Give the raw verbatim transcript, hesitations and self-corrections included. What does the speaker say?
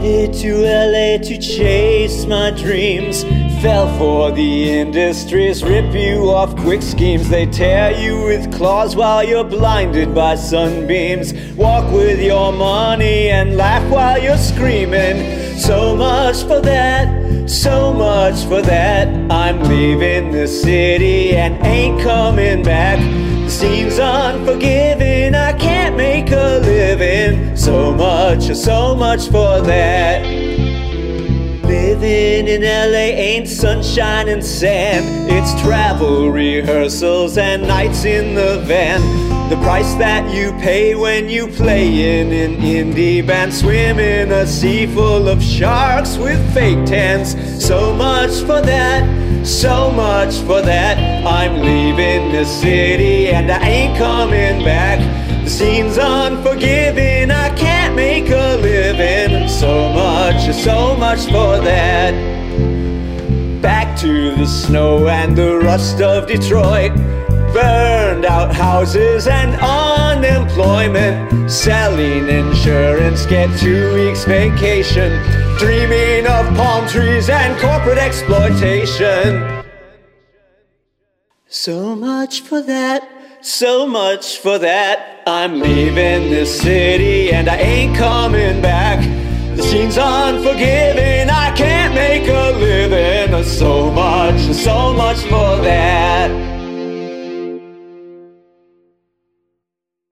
Headed to L A to chase my dreams. Fell for the industries, rip you off quick schemes. They tear you with claws while you're blinded by sunbeams. Walk with your money and laugh while you're screaming. So much for that, so much for that. I'm leaving the city and ain't coming back. The scene's unforgiving, I can't make a living. So much, so much for that. Living in L A ain't sunshine and sand. It's travel, rehearsals, and nights in the van. The price that you pay when you play in an indie band. Swim in a sea full of sharks with fake tans. So much for that, so much for that. I'm leaving the city and I ain't coming back. The scene's unforgiving, I can't make a living. So much, so much for that. Back to the snow and the rust of Detroit. Burned out houses and unemployment. Selling insurance, get two weeks vacation. Dreaming of palm trees and corporate exploitation. So much for that, so much for that. I'm leaving this city and I ain't coming back. The scene's unforgiving, I can't make a living. So much, so much for that.